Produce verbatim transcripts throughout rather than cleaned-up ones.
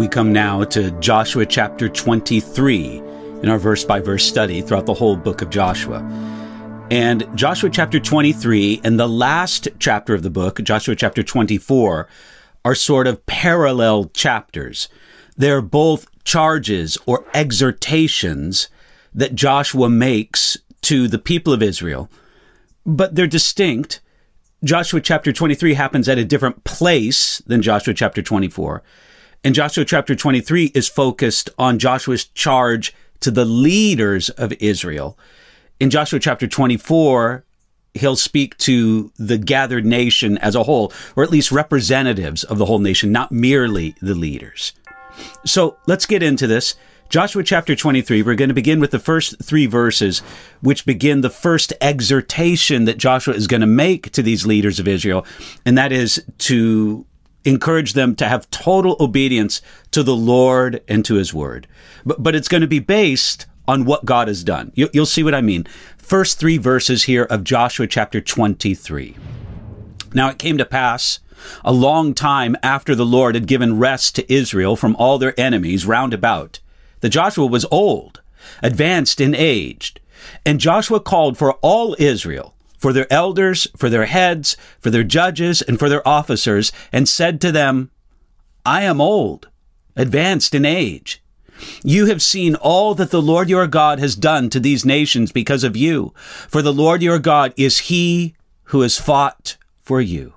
We come now to Joshua chapter twenty-three in our verse-by-verse study throughout the whole book of Joshua. And Joshua chapter twenty-three and the last chapter of the book, Joshua chapter twenty-four, are sort of parallel chapters. They're both charges or exhortations that Joshua makes to the people of Israel, but they're distinct. Joshua chapter twenty-three happens at a different place than Joshua chapter twenty-four. And Joshua chapter twenty-three is focused on Joshua's charge to the leaders of Israel. In Joshua chapter twenty-four, he'll speak to the gathered nation as a whole, or at least representatives of the whole nation, not merely the leaders. So let's get into this. Joshua chapter twenty-three, we're going to begin with the first three verses, which begin the first exhortation that Joshua is going to make to these leaders of Israel, and that is to encourage them to have total obedience to the Lord and to his word. But, but it's going to be based on what God has done. You, you'll see what I mean. First three verses here of Joshua chapter twenty-three. Now it came to pass a long time after the Lord had given rest to Israel from all their enemies round about, that Joshua was old, advanced in age. And Joshua called for all Israel, for their elders, for their heads, for their judges, and for their officers, and said to them, I am old, advanced in age. You have seen all that the Lord your God has done to these nations because of you. For the Lord your God is he who has fought for you.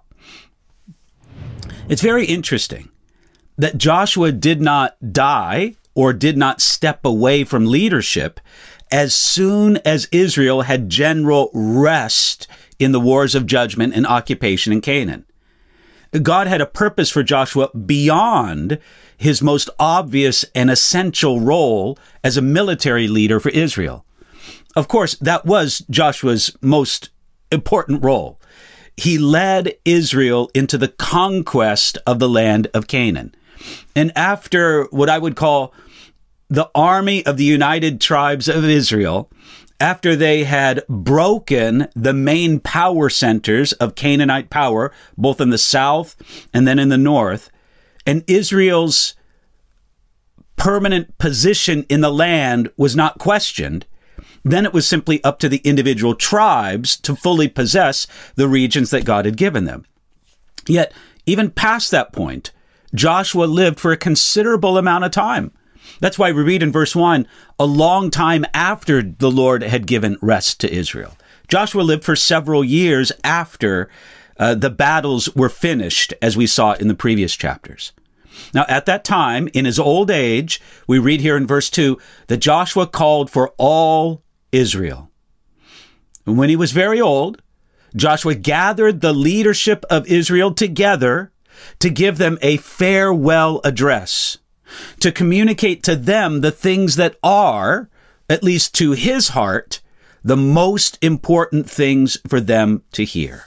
It's very interesting that Joshua did not die or did not step away from leadership as soon as Israel had general rest in the wars of judgment and occupation in Canaan. God had a purpose for Joshua beyond his most obvious and essential role as a military leader for Israel. Of course, that was Joshua's most important role. He led Israel into the conquest of the land of Canaan. And after what I would call the army of the United Tribes of Israel, after they had broken the main power centers of Canaanite power, both in the south and then in the north, and Israel's permanent position in the land was not questioned, then it was simply up to the individual tribes to fully possess the regions that God had given them. Yet, even past that point, Joshua lived for a considerable amount of time. That's why we read in verse one, a long time after the Lord had given rest to Israel. Joshua lived for several years after uh, the battles were finished, as we saw in the previous chapters. Now, at that time, in his old age, we read here in verse two, that Joshua called for all Israel. And when he was very old, Joshua gathered the leadership of Israel together to give them a farewell address, to communicate to them the things that are, at least to his heart, the most important things for them to hear.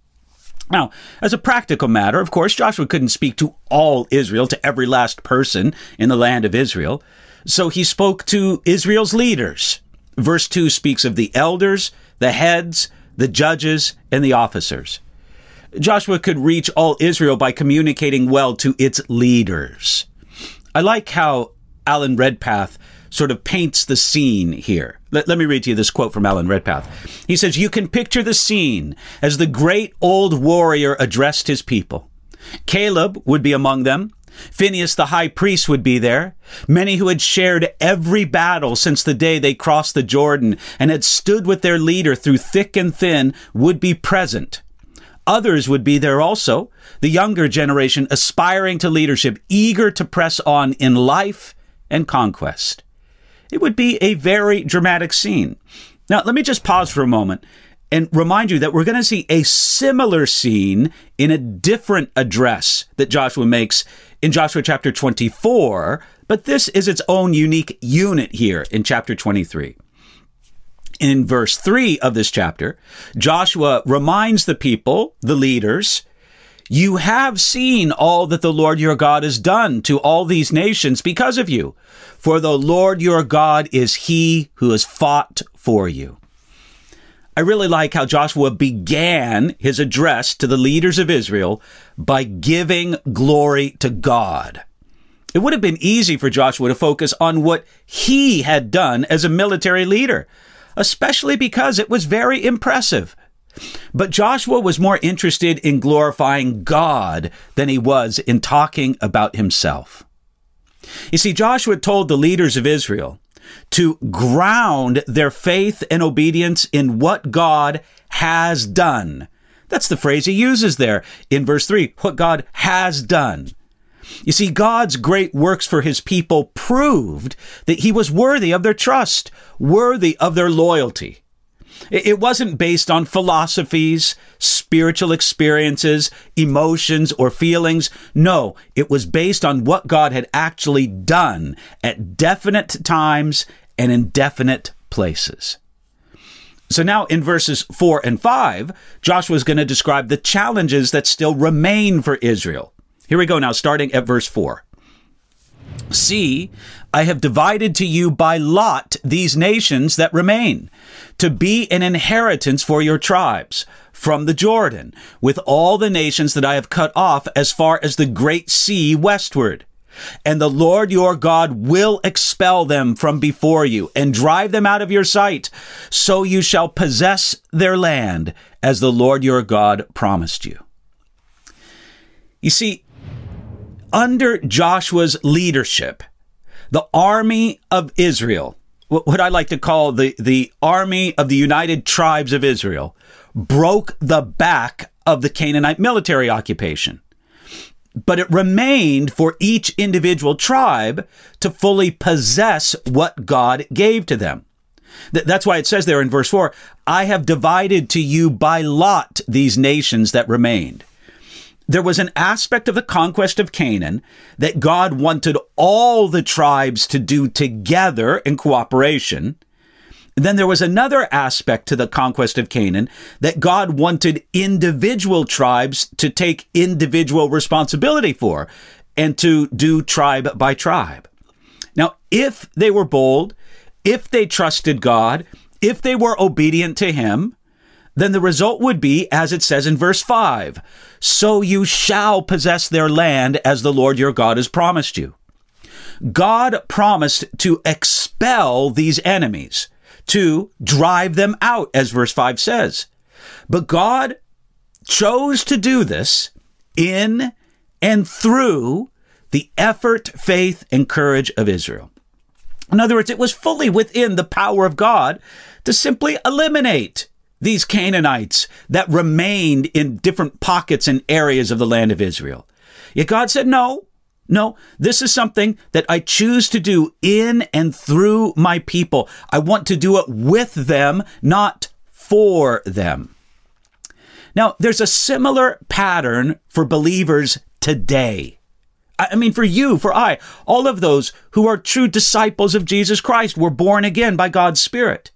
Now, as a practical matter, of course, Joshua couldn't speak to all Israel, to every last person in the land of Israel. So he spoke to Israel's leaders. Verse two speaks of the elders, the heads, the judges, and the officers. Joshua could reach all Israel by communicating well to its leaders. I like how Alan Redpath sort of paints the scene here. Let, let me read to you this quote from Alan Redpath. He says, you can picture the scene as the great old warrior addressed his people. Caleb would be among them. Phinehas the high priest would be there. Many who had shared every battle since the day they crossed the Jordan and had stood with their leader through thick and thin would be present. Others would be there also, the younger generation aspiring to leadership, eager to press on in life and conquest. It would be a very dramatic scene. Now, let me just pause for a moment and remind you that we're going to see a similar scene in a different address that Joshua makes in Joshua chapter twenty-four, but this is its own unique unit here in chapter twenty-three. In verse three of this chapter, Joshua reminds the people, the leaders, you have seen all that the Lord your God has done to all these nations because of you. For the Lord your God is he who has fought for you. I really like how Joshua began his address to the leaders of Israel by giving glory to God. It would have been easy for Joshua to focus on what he had done as a military leader, especially because it was very impressive. But Joshua was more interested in glorifying God than he was in talking about himself. You see, Joshua told the leaders of Israel to ground their faith and obedience in what God has done. That's the phrase he uses there in verse three, what God has done. You see, God's great works for his people proved that he was worthy of their trust, worthy of their loyalty. It wasn't based on philosophies, spiritual experiences, emotions, or feelings. No, it was based on what God had actually done at definite times and in definite places. So now in verses four and five, Joshua is going to describe the challenges that still remain for Israel. Here we go now, starting at verse four. See, I have divided to you by lot these nations that remain, to be an inheritance for your tribes, from the Jordan, with all the nations that I have cut off as far as the great sea westward. And the Lord your God will expel them from before you and drive them out of your sight, so you shall possess their land as the Lord your God promised you. You see, under Joshua's leadership, the army of Israel, what I like to call the, the army of the United Tribes of Israel, broke the back of the Canaanite military occupation. But it remained for each individual tribe to fully possess what God gave to them. That's why it says there in verse four, I have divided to you by lot these nations that remained. There was an aspect of the conquest of Canaan that God wanted all the tribes to do together in cooperation. Then there was another aspect to the conquest of Canaan that God wanted individual tribes to take individual responsibility for and to do tribe by tribe. Now, if they were bold, if they trusted God, if they were obedient to him, then the result would be, as it says in verse five, so you shall possess their land as the Lord your God has promised you. God promised to expel these enemies, to drive them out, as verse five says. But God chose to do this in and through the effort, faith, and courage of Israel. In other words, it was fully within the power of God to simply eliminate these Canaanites that remained in different pockets and areas of the land of Israel. Yet God said, no, no, this is something that I choose to do in and through my people. I want to do it with them, not for them. Now, there's a similar pattern for believers today. I mean, for you, for I, all of those who are true disciples of Jesus Christ were born again by God's Spirit.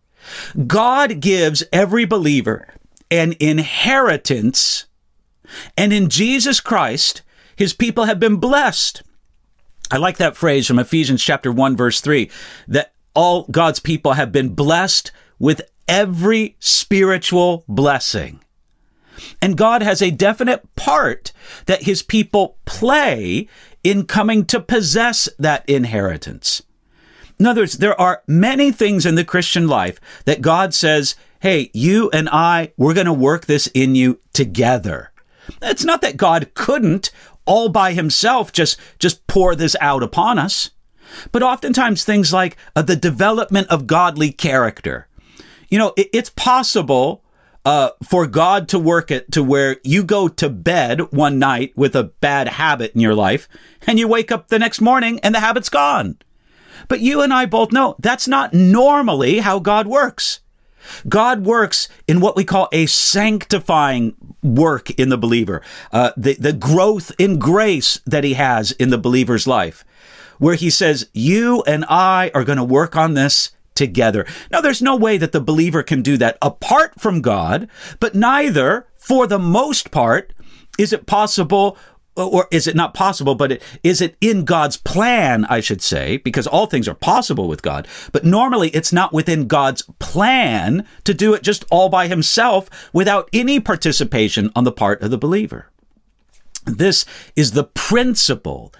God gives every believer an inheritance, and in Jesus Christ, his people have been blessed. I like that phrase from Ephesians chapter one, verse three, that all God's people have been blessed with every spiritual blessing. And God has a definite part that his people play in coming to possess that inheritance. In other words, there are many things in the Christian life that God says, hey, you and I, we're going to work this in you together. It's not that God couldn't all by himself just, just pour this out upon us. But oftentimes things like uh, the development of godly character. You know, it, it's possible uh, for God to work it to where you go to bed one night with a bad habit in your life and you wake up the next morning and the habit's gone. But you and I both know that's not normally how God works. God works in what we call a sanctifying work in the believer, uh, the, the growth in grace that he has in the believer's life, where he says, you and I are going to work on this together. Now, there's no way that the believer can do that apart from God, but neither, for the most part, is it possible, or is it not possible, but it, is it in God's plan, I should say, because all things are possible with God. But normally it's not within God's plan to do it just all by himself without any participation on the part of the believer. This is the principle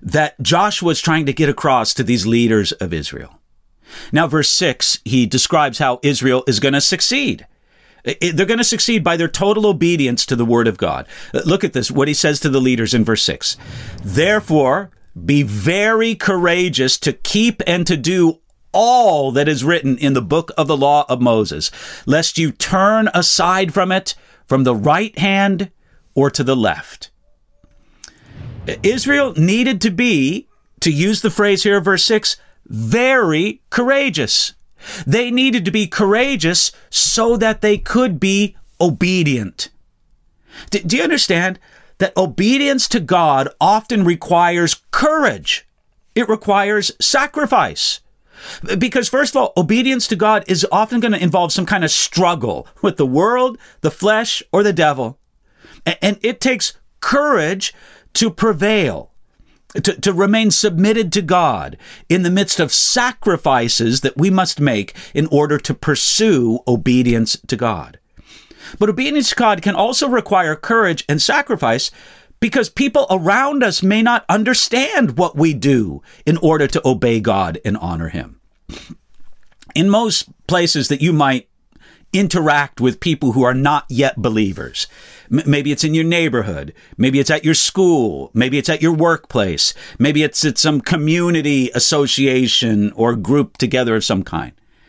that Joshua is trying to get across to these leaders of Israel. Now, verse six, he describes how Israel is going to succeed. They're going to succeed by their total obedience to the word of God. Look at this, what he says to the leaders in verse six. Therefore, be very courageous to keep and to do all that is written in the book of the law of Moses, lest you turn aside from it, from the right hand or to the left. Israel needed to be, to use the phrase here of verse six, very courageous. They needed to be courageous so that they could be obedient. D- do you understand that obedience to God often requires courage? It requires sacrifice. Because first of all, obedience to God is often going to involve some kind of struggle with the world, the flesh, or the devil. And it takes courage to prevail, to, to remain submitted to God in the midst of sacrifices that we must make in order to pursue obedience to God. But obedience to God can also require courage and sacrifice because people around us may not understand what we do in order to obey God and honor him. In most places that you might interact with people who are not yet believers, M- maybe it's in your neighborhood, maybe it's at your school, maybe it's at your workplace, maybe it's at some community association or group together of some kind.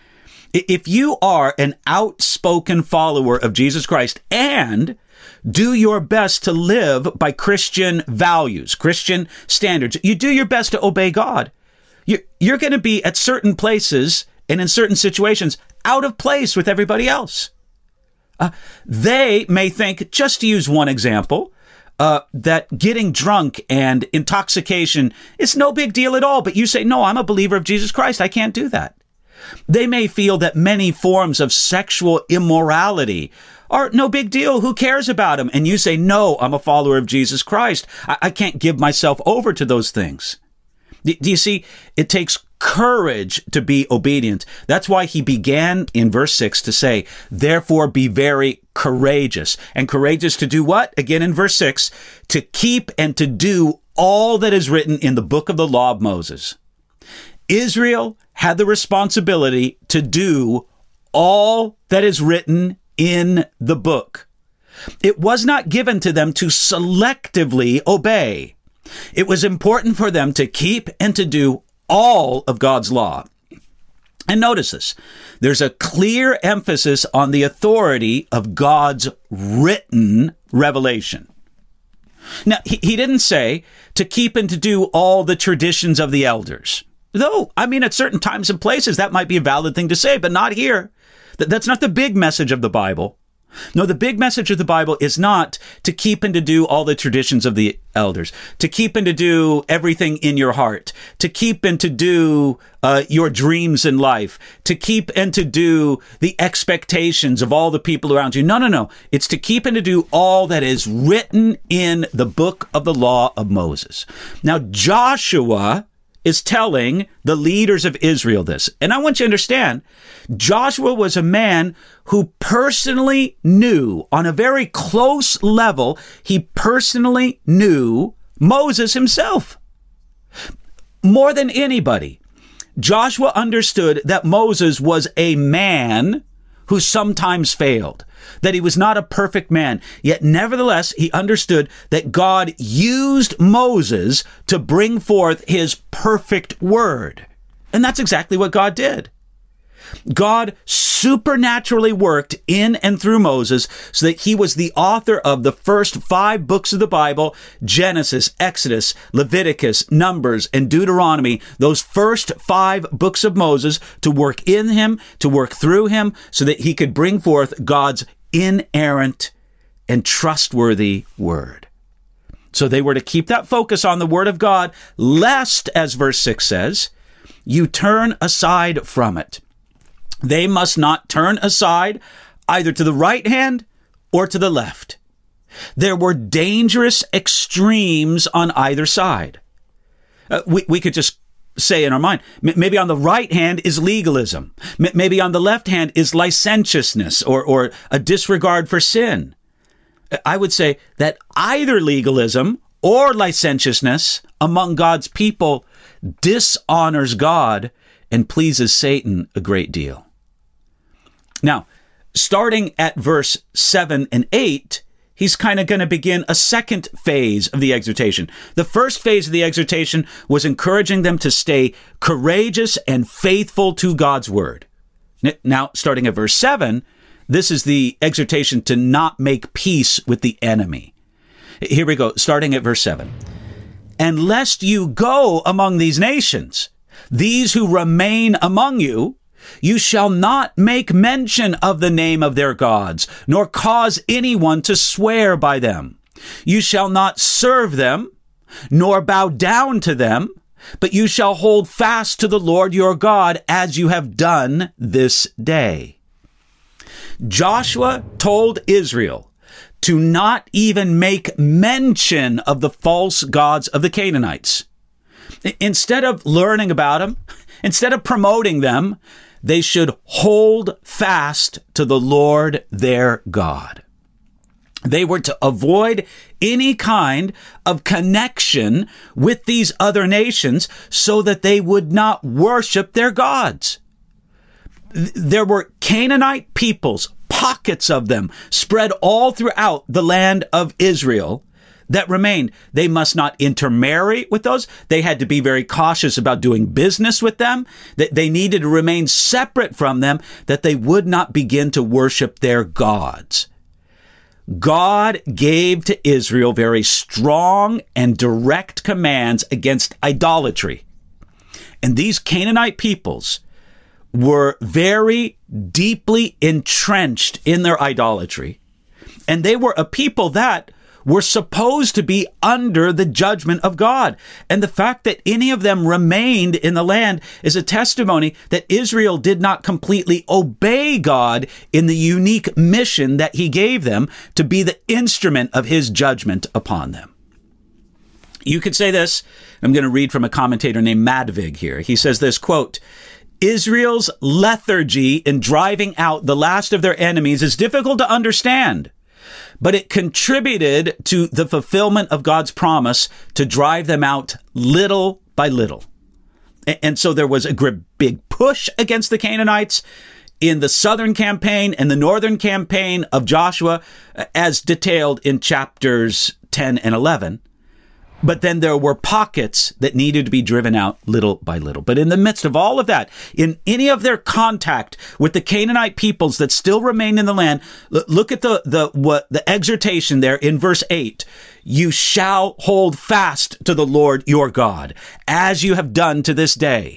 If you are an outspoken follower of Jesus Christ and do your best to live by Christian values, Christian standards, you do your best to obey God, you're going to be at certain places and in certain situations out of place with everybody else. Uh, they may think, just to use one example, uh, that getting drunk and intoxication is no big deal at all. But you say, no, I'm a believer of Jesus Christ. I can't do that. They may feel that many forms of sexual immorality are no big deal. Who cares about them? And you say, no, I'm a follower of Jesus Christ. I, I can't give myself over to those things. Do, do you see? It takes courage to be obedient. That's why he began in verse six to say, therefore be very courageous. And courageous to do what? Again in verse six, to keep and to do all that is written in the book of the law of Moses. Israel had the responsibility to do all that is written in the book. It was not given to them to selectively obey. It was important for them to keep and to do all of God's law. And notice this, there's a clear emphasis on the authority of God's written revelation. Now, he, he didn't say to keep and to do all the traditions of the elders. Though, I mean, at certain times and places, that might be a valid thing to say, but not here. That, that's not the big message of the Bible. No, the big message of the Bible is not to keep and to do all the traditions of the elders, to keep and to do everything in your heart, to keep and to do uh, your dreams in life, to keep and to do the expectations of all the people around you. No, no, no. It's to keep and to do all that is written in the book of the law of Moses. Now, Joshua is telling the leaders of Israel this. And I want you to understand, Joshua was a man who personally knew, on a very close level, he personally knew Moses himself. More than anybody, Joshua understood that Moses was a man who sometimes failed, that he was not a perfect man. Yet nevertheless, he understood that God used Moses to bring forth his perfect word. And that's exactly what God did. God supernaturally worked in and through Moses so that he was the author of the first five books of the Bible, Genesis, Exodus, Leviticus, Numbers, and Deuteronomy, those first five books of Moses, to work in him, to work through him, so that he could bring forth God's inerrant and trustworthy word. So they were to keep that focus on the word of God, lest, as verse six says, you turn aside from it. They must not turn aside either to the right hand or to the left. There were dangerous extremes on either side. Uh, we, we could just say in our mind, m- maybe on the right hand is legalism. M- maybe on the left hand is licentiousness or, or a disregard for sin. I would say that either legalism or licentiousness among God's people dishonors God and pleases Satan a great deal. Now, starting at verse seven and eight, he's kind of going to begin a second phase of the exhortation. The first phase of the exhortation was encouraging them to stay courageous and faithful to God's word. Now, starting at verse seven, this is the exhortation to not make peace with the enemy. Here we go, starting at verse seven. And lest you go among these nations, these who remain among you, you shall not make mention of the name of their gods, nor cause anyone to swear by them. You shall not serve them, nor bow down to them, but you shall hold fast to the Lord your God as you have done this day. Joshua told Israel to not even make mention of the false gods of the Canaanites. Instead of learning about them, instead of promoting them, they should hold fast to the Lord their God. They were to avoid any kind of connection with these other nations so that they would not worship their gods. There were Canaanite peoples, pockets of them, spread all throughout the land of Israel that remained. They must not intermarry with those. They had to be very cautious about doing business with them. That they needed to remain separate from them, that they would not begin to worship their gods. God gave to Israel very strong and direct commands against idolatry. And these Canaanite peoples were very deeply entrenched in their idolatry. And they were a people that were supposed to be under the judgment of God. And the fact that any of them remained in the land is a testimony that Israel did not completely obey God in the unique mission that he gave them to be the instrument of his judgment upon them. You could say this. I'm going to read from a commentator named Madvig here. He says this, quote, Israel's lethargy in driving out the last of their enemies is difficult to understand, but it contributed to the fulfillment of God's promise to drive them out little by little. And so there was a big push against the Canaanites in the southern campaign and the northern campaign of Joshua, as detailed in chapters ten and eleven. But then there were pockets that needed to be driven out little by little. But in the midst of all of that, in any of their contact with the Canaanite peoples that still remain in the land, look at the the what the exhortation there in verse eight. You shall hold fast to the Lord your God, as you have done to this day.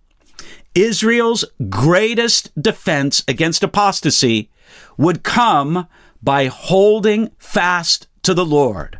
Israel's greatest defense against apostasy would come by holding fast to the Lord.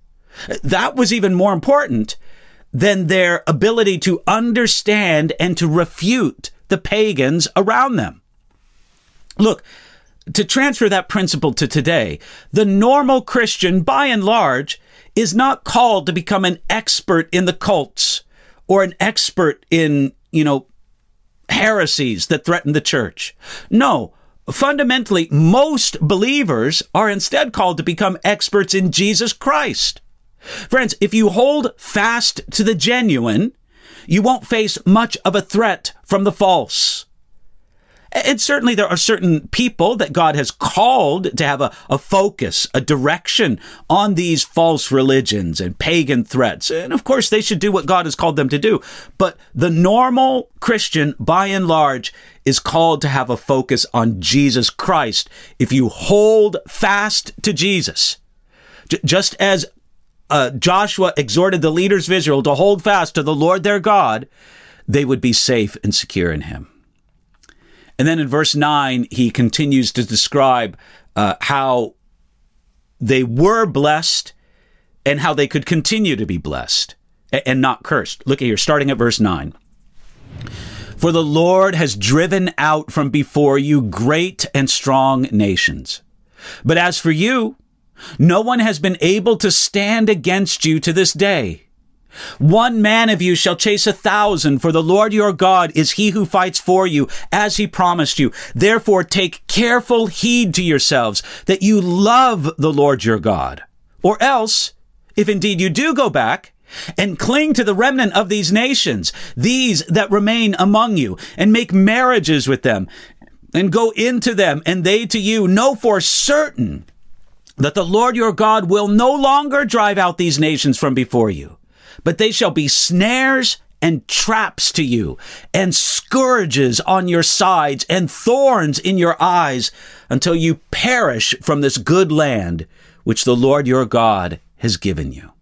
That was even more important than their ability to understand and to refute the pagans around them. Look, to transfer that principle to today, the normal Christian, by and large, is not called to become an expert in the cults or an expert in, you know, heresies that threaten the church. No, fundamentally, most believers are instead called to become experts in Jesus Christ. Friends, if you hold fast to the genuine, you won't face much of a threat from the false. And certainly there are certain people that God has called to have a, a focus, a direction on these false religions and pagan threats. And of course, they should do what God has called them to do. But the normal Christian, by and large, is called to have a focus on Jesus Christ. If you hold fast to Jesus, j- just as Uh, Joshua exhorted the leaders of Israel to hold fast to the Lord their God, they would be safe and secure in him. And then in verse nine, he continues to describe uh, how they were blessed and how they could continue to be blessed and, and not cursed. Look at here, starting at verse nine. For the Lord has driven out from before you great and strong nations. But as for you, no one has been able to stand against you to this day. One man of you shall chase a thousand, for the Lord your God is he who fights for you, as he promised you. Therefore take careful heed to yourselves, that you love the Lord your God. Or else, if indeed you do go back and cling to the remnant of these nations, these that remain among you, and make marriages with them, and go into them, and they to you, know for certain that the Lord your God will no longer drive out these nations from before you, but they shall be snares and traps to you, and scourges on your sides, and thorns in your eyes, until you perish from this good land which the Lord your God has given you.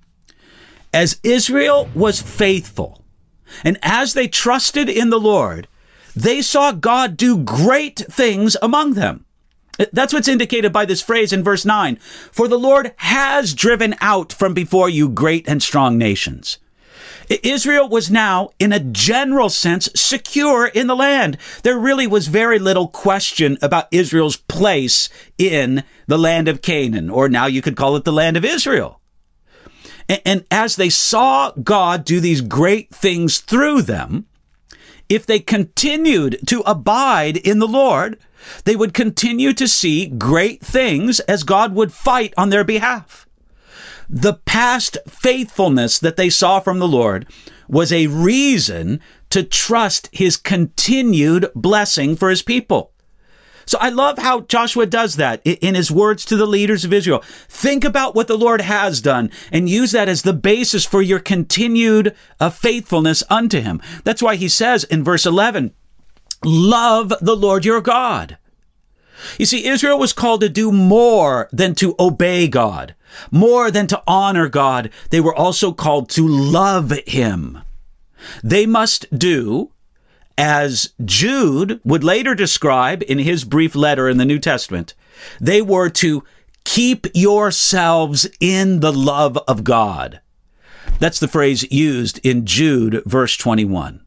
As Israel was faithful, and as they trusted in the Lord, they saw God do great things among them. That's what's indicated by this phrase in verse nine. For the Lord has driven out from before you great and strong nations. Israel was now, in a general sense, secure in the land. There really was very little question about Israel's place in the land of Canaan, or now you could call it the land of Israel. And, and as they saw God do these great things through them, if they continued to abide in the Lord, they would continue to see great things as God would fight on their behalf. The past faithfulness that they saw from the Lord was a reason to trust his continued blessing for his people. So I love how Joshua does that in his words to the leaders of Israel. Think about what the Lord has done and use that as the basis for your continued uh, faithfulness unto him. That's why he says in verse eleven, love the Lord your God. You see, Israel was called to do more than to obey God, more than to honor God. They were also called to love him. They must do, as Jude would later describe in his brief letter in the New Testament, they were to keep yourselves in the love of God. That's the phrase used in Jude, verse twenty-one.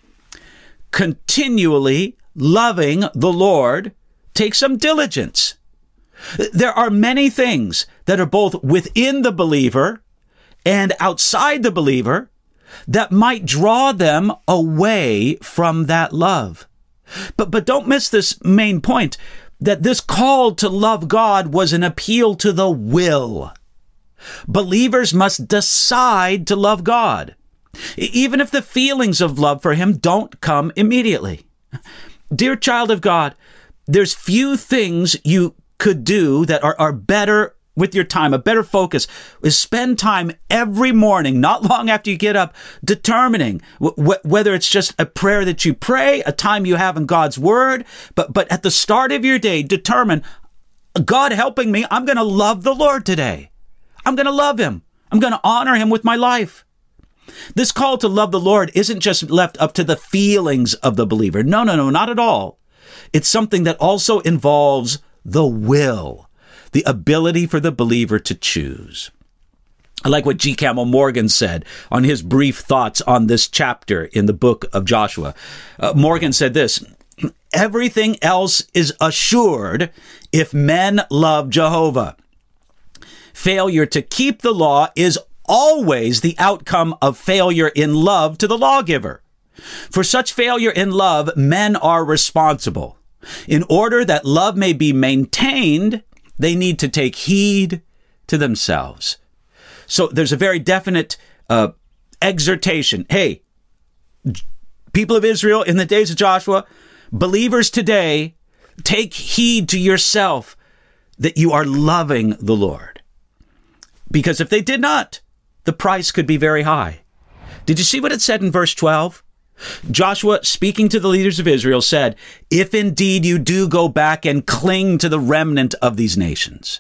Continually loving the Lord takes some diligence. There are many things that are both within the believer and outside the believer that might draw them away from that love. But, but don't miss this main point, that this call to love God was an appeal to the will. Believers must decide to love God, even if the feelings of love for him don't come immediately. Dear child of God, there's few things you could do that are, are better with your time. A better focus is spend time every morning, not long after you get up, determining w- whether it's just a prayer that you pray, a time you have in God's word, but, but at the start of your day, determine, God helping me, I'm going to love the Lord today. I'm going to love him. I'm going to honor him with my life. This call to love the Lord isn't just left up to the feelings of the believer. No, no, no, not at all. It's something that also involves the will, the ability for the believer to choose. I like what G. Campbell Morgan said on his brief thoughts on this chapter in the book of Joshua. Uh, Morgan said this, everything else is assured if men love Jehovah. Failure to keep the law is always the outcome of failure in love to the lawgiver. For such failure in love, men are responsible. In order that love may be maintained, they need to take heed to themselves. So there's a very definite uh, exhortation. Hey, people of Israel in the days of Joshua, believers today, take heed to yourself that you are loving the Lord. Because if they did not, the price could be very high. Did you see what it said in verse twelve? Joshua, speaking to the leaders of Israel, said, if indeed you do go back and cling to the remnant of these nations.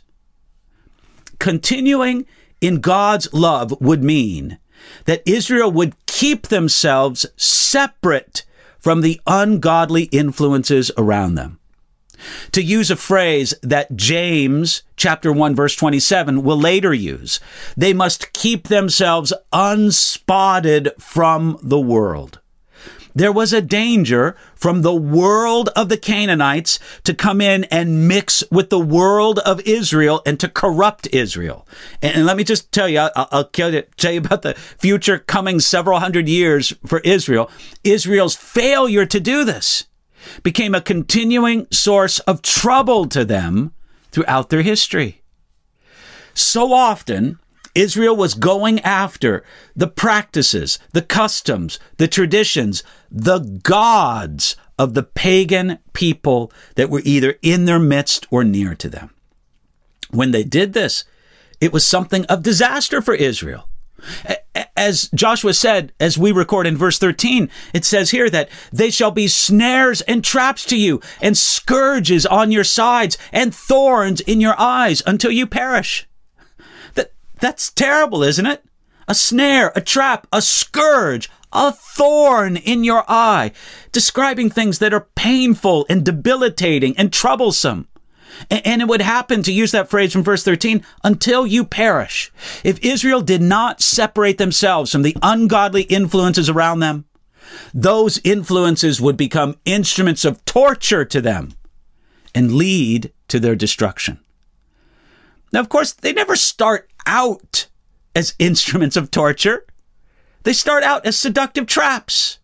Continuing in God's love would mean that Israel would keep themselves separate from the ungodly influences around them. To use a phrase that James chapter one verse twenty-seven will later use, they must keep themselves unspotted from the world. There was a danger from the world of the Canaanites to come in and mix with the world of Israel and to corrupt Israel. And, and let me just tell you, I'll, I'll tell you about the future coming several hundred years for Israel. Israel's failure to do this became a continuing source of trouble to them throughout their history. So often, Israel was going after the practices, the customs, the traditions, the gods of the pagan people that were either in their midst or near to them. When they did this, it was something of disaster for Israel. As Joshua said, as we record in verse thirteen, it says here that they shall be snares and traps to you, and scourges on your sides, and thorns in your eyes until you perish. That, that's terrible, isn't it? A snare, a trap, a scourge, a thorn in your eye, describing things that are painful and debilitating and troublesome. And it would happen, to use that phrase from verse thirteen, until you perish. If Israel did not separate themselves from the ungodly influences around them, those influences would become instruments of torture to them and lead to their destruction. Now, of course, they never start out as instruments of torture. They start out as seductive traps.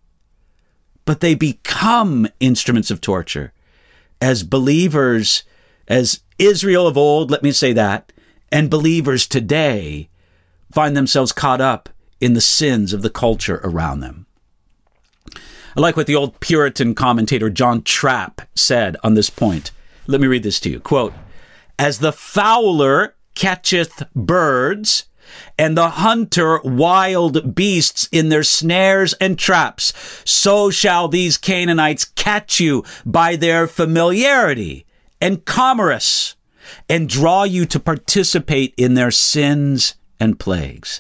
But they become instruments of torture as believers, as Israel of old, let me say that, and believers today find themselves caught up in the sins of the culture around them. I like what the old Puritan commentator John Trapp said on this point. Let me read this to you. Quote, "As the fowler catcheth birds, and the hunter wild beasts in their snares and traps, so shall these Canaanites catch you by their familiarity and commerce, and draw you to participate in their sins and plagues."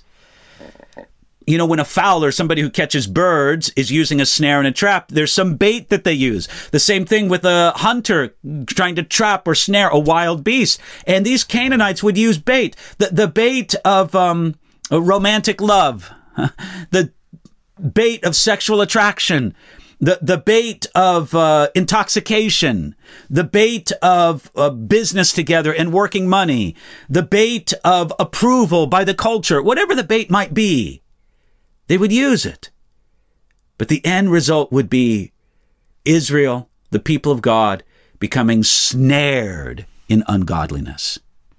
You know, when a fowler, somebody who catches birds, is using a snare and a trap, there's some bait that they use. The same thing with a hunter trying to trap or snare a wild beast. And these Canaanites would use bait. The, the bait of um, romantic love, the bait of sexual attraction, the, the bait of uh, intoxication, the bait of uh, business together and working money, the bait of approval by the culture, whatever the bait might be. They would use it. But the end result would be Israel, the people of God, becoming snared in ungodliness.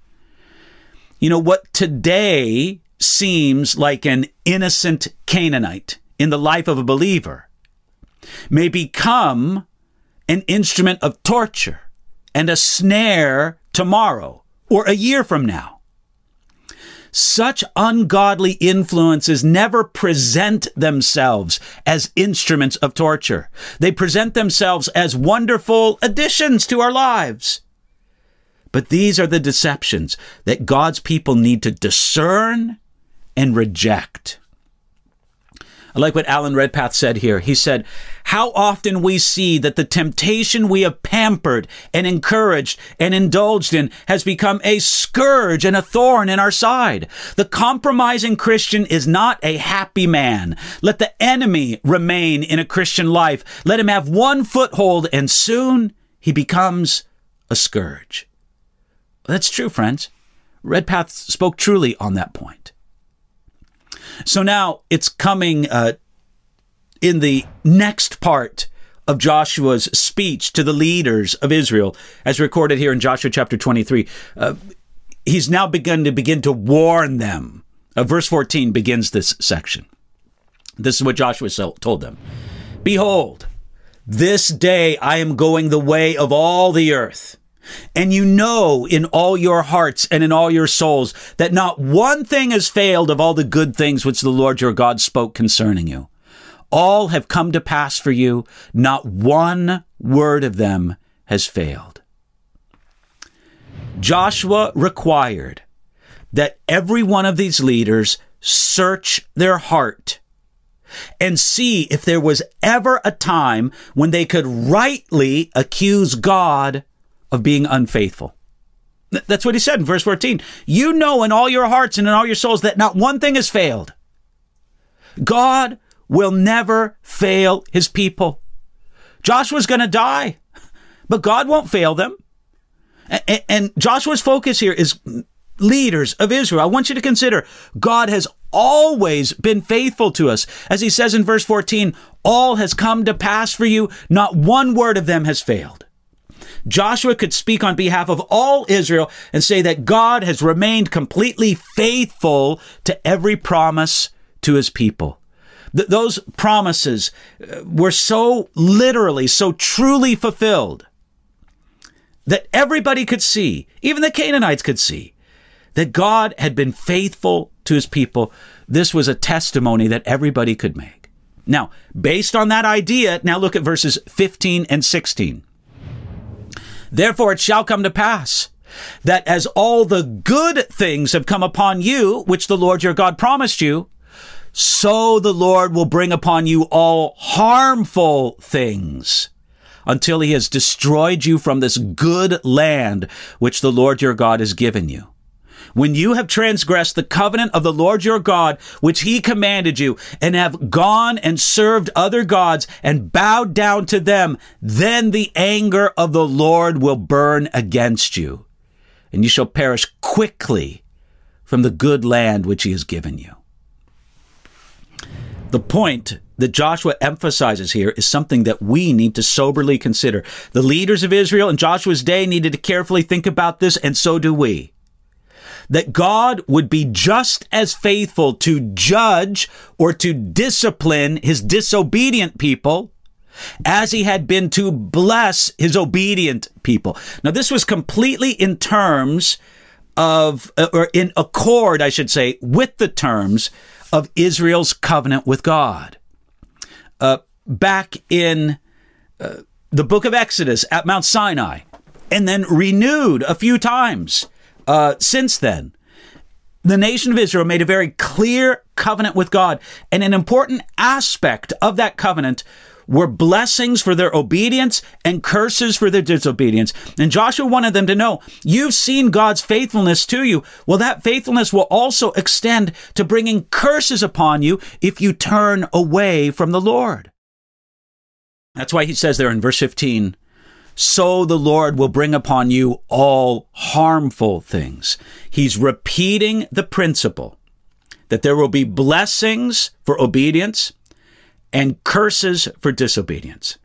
You know, what today seems like an innocent Canaanite in the life of a believer may become an instrument of torture and a snare tomorrow or a year from now. Such ungodly influences never present themselves as instruments of torture. They present themselves as wonderful additions to our lives. But these are the deceptions that God's people need to discern and reject. I like what Alan Redpath said here. He said, "How often we see that the temptation we have pampered and encouraged and indulged in has become a scourge and a thorn in our side. The compromising Christian is not a happy man. Let the enemy remain in a Christian life. Let him have one foothold, and soon he becomes a scourge." That's true, friends. Redpath spoke truly on that point. So now it's coming uh, in the next part of Joshua's speech to the leaders of Israel, as recorded here in Joshua chapter twenty-three. Uh, he's now begun to begin to warn them. Uh, verse fourteen begins this section. This is what Joshua told them. "Behold, this day I am going the way of all the earth. And you know in all your hearts and in all your souls that not one thing has failed of all the good things which the Lord your God spoke concerning you. All have come to pass for you. Not one word of them has failed." Joshua required that every one of these leaders search their heart and see if there was ever a time when they could rightly accuse God of being unfaithful. That's what he said in verse fourteen. You know in all your hearts and in all your souls that not one thing has failed. God will never fail his people. Joshua's going to die, but God won't fail them. And Joshua's focus here is leaders of Israel. I want you to consider God has always been faithful to us. As he says in verse fourteen, all has come to pass for you. Not one word of them has failed. Joshua could speak on behalf of all Israel and say that God has remained completely faithful to every promise to his people. Th- those promises were so literally, so truly fulfilled that everybody could see, even the Canaanites could see, that God had been faithful to his people. This was a testimony that everybody could make. Now, based on that idea, now look at verses fifteen and sixteen. Therefore it shall come to pass that as all the good things have come upon you, which the Lord your God promised you, so the Lord will bring upon you all harmful things, until he has destroyed you from this good land which the Lord your God has given you. When you have transgressed the covenant of the Lord your God, which he commanded you, and have gone and served other gods and bowed down to them, then the anger of the Lord will burn against you, and you shall perish quickly from the good land which he has given you. The point that Joshua emphasizes here is something that we need to soberly consider. The leaders of Israel in Joshua's day needed to carefully think about this, and so do we. That God would be just as faithful to judge or to discipline his disobedient people as he had been to bless his obedient people. Now, this was completely in terms of, or in accord, I should say, with the terms of Israel's covenant with God. Uh, back in uh, the book of Exodus at Mount Sinai, and then renewed a few times uh, since then, the nation of Israel made a very clear covenant with God. And an important aspect of that covenant were blessings for their obedience and curses for their disobedience. And Joshua wanted them to know, you've seen God's faithfulness to you. Well, that faithfulness will also extend to bringing curses upon you if you turn away from the Lord. That's why he says there in verse fifteen, so the Lord will bring upon you all harmful things. He's repeating the principle that there will be blessings for obedience and curses for disobedience.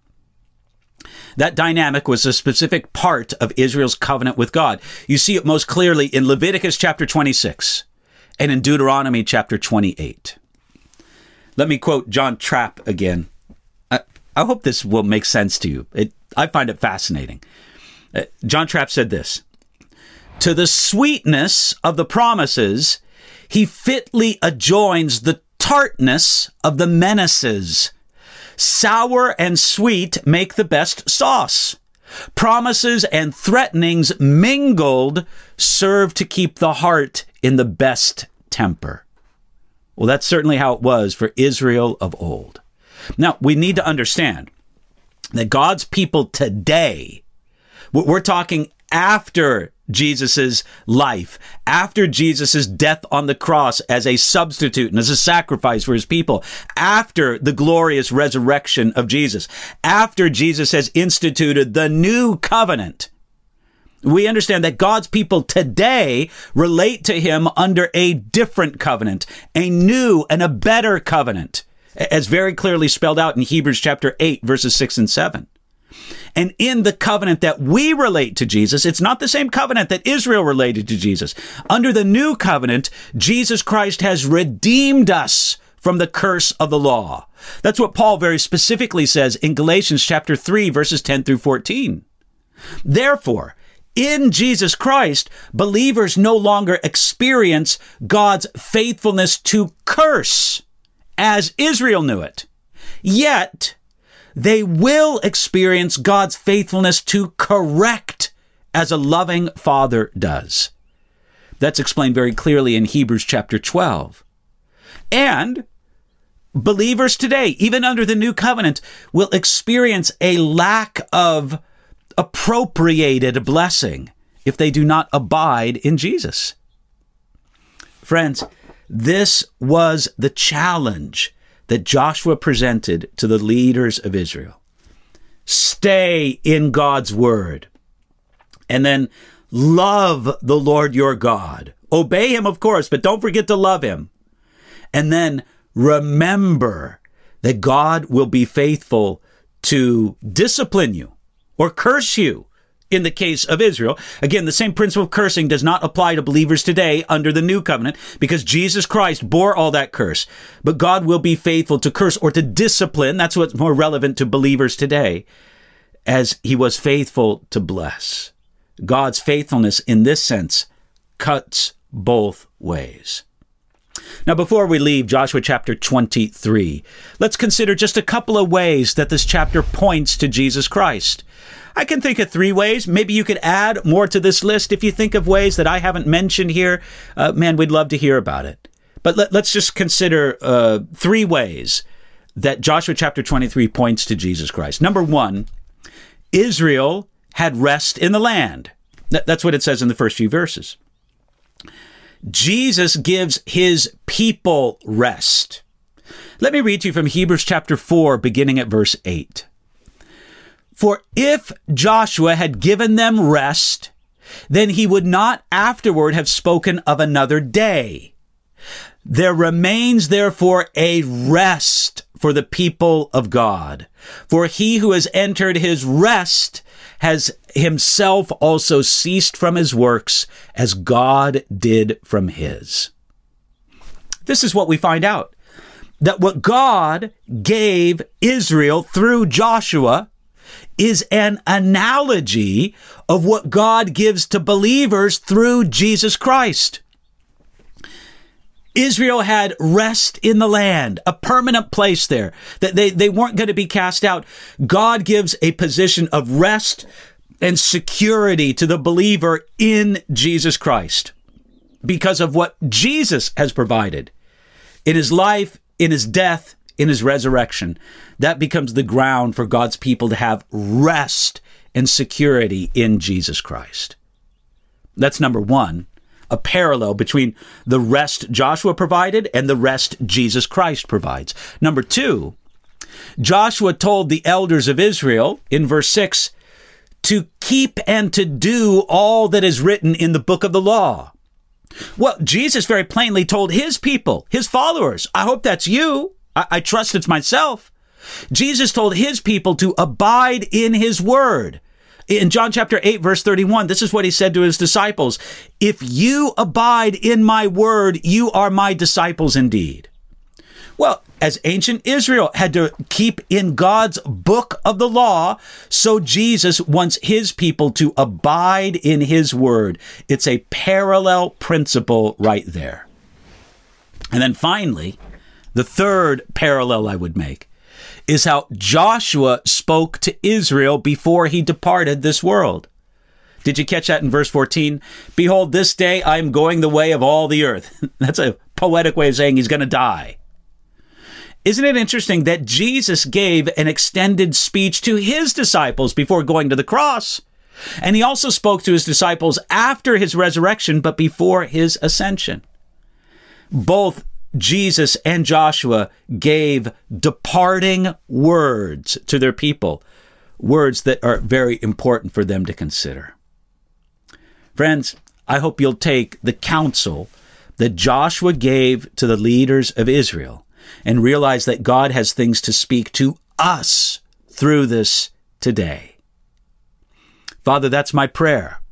That dynamic was a specific part of Israel's covenant with God. You see it most clearly in Leviticus chapter twenty-six and in Deuteronomy chapter twenty-eight. Let me quote John Trapp again. I, I hope this will make sense to you. It, I find it fascinating. Uh, John Trapp said this, to the sweetness of the promises, he fitly adjoins the tartness of the menaces. Sour and sweet make the best sauce. Promises and threatenings mingled serve to keep the heart in the best temper. Well, that's certainly how it was for Israel of old. Now, we need to understand that God's people today, we're talking after Jesus's life, after Jesus's death on the cross as a substitute and as a sacrifice for his people, after the glorious resurrection of Jesus, after Jesus has instituted the new covenant, we understand that God's people today relate to him under a different covenant, a new and a better covenant, as very clearly spelled out in Hebrews chapter eight, verses six and seven. And in the covenant that we relate to Jesus, it's not the same covenant that Israel related to Jesus. Under the new covenant, Jesus Christ has redeemed us from the curse of the law. That's what Paul very specifically says in Galatians chapter three, verses ten through fourteen. Therefore, in Jesus Christ, believers no longer experience God's faithfulness to curse as Israel knew it. Yet, they will experience God's faithfulness to correct as a loving father does. That's explained very clearly in Hebrews chapter twelve. And believers today, even under the new covenant, will experience a lack of appropriated blessing if they do not abide in Jesus. Friends, this was the challenge that Joshua presented to the leaders of Israel. Stay in God's word. And then love the Lord your God. Obey him, of course, but don't forget to love him. And then remember that God will be faithful to discipline you or curse you in the case of Israel. Again, the same principle of cursing does not apply to believers today under the new covenant because Jesus Christ bore all that curse. But God will be faithful to curse or to discipline. That's what's more relevant to believers today, as he was faithful to bless. God's faithfulness in this sense cuts both ways. Now, before we leave Joshua chapter twenty-three, let's consider just a couple of ways that this chapter points to Jesus Christ. I can think of three ways. Maybe you could add more to this list. If you think of ways that I haven't mentioned here, uh, man, we'd love to hear about it. But let, let's just consider uh, three ways that Joshua chapter twenty-three points to Jesus Christ. Number one, Israel had rest in the land. That, that's what it says in the first few verses. Jesus gives his people rest. Let me read to you from Hebrews chapter four, beginning at verse eight. For if Joshua had given them rest, then he would not afterward have spoken of another day. There remains therefore a rest for the people of God. For he who has entered his rest has himself also ceased from his works as God did from his. This is what we find out, that what God gave Israel through Joshua is an analogy of what God gives to believers through Jesus Christ. Israel had rest in the land, a permanent place there, that they, they weren't going to be cast out. God gives a position of rest and security to the believer in Jesus Christ because of what Jesus has provided in his life, in his death, in his resurrection. That becomes the ground for God's people to have rest and security in Jesus Christ. That's number one. A parallel between the rest Joshua provided and the rest Jesus Christ provides. Number two, Joshua told the elders of Israel in verse six to keep and to do all that is written in the book of the law. Well, Jesus very plainly told his people, his followers, I hope that's you. I, I trust it's myself. Jesus told his people to abide in his word. In John chapter eight, verse thirty-one, this is what he said to his disciples. If you abide in my word, you are my disciples indeed. Well, as ancient Israel had to keep in God's book of the law, so Jesus wants his people to abide in his word. It's a parallel principle right there. And then finally, the third parallel I would make is how Joshua spoke to Israel before he departed this world. Did you catch that in verse fourteen? Behold, this day I am going the way of all the earth. That's a poetic way of saying he's going to die. Isn't it interesting that Jesus gave an extended speech to his disciples before going to the cross? And he also spoke to his disciples after his resurrection, but before his ascension. Both Jesus and Joshua gave departing words to their people, words that are very important for them to consider. Friends, I hope you'll take the counsel that Joshua gave to the leaders of Israel and realize that God has things to speak to us through this today. Father, that's my prayer,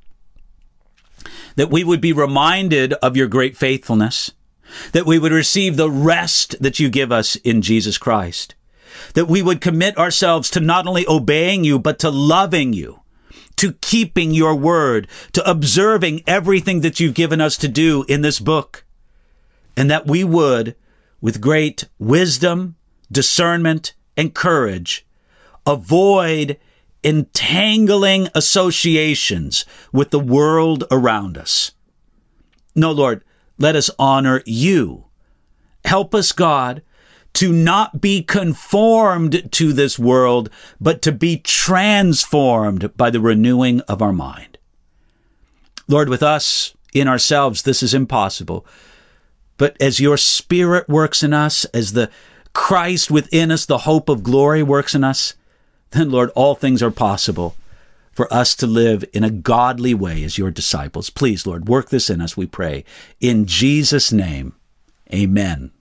that we would be reminded of your great faithfulness, that we would receive the rest that you give us in Jesus Christ, that we would commit ourselves to not only obeying you, but to loving you, to keeping your word, to observing everything that you've given us to do in this book, and that we would, with great wisdom, discernment, and courage, avoid entangling associations with the world around us. No, Lord, let us honor you. Help us, God, to not be conformed to this world, but to be transformed by the renewing of our mind. Lord, with us, in ourselves, this is impossible. But as your Spirit works in us, as the Christ within us, the hope of glory works in us, then, Lord, all things are possible for us to live in a godly way as your disciples. Please, Lord, work this in us, we pray. In Jesus' name, amen.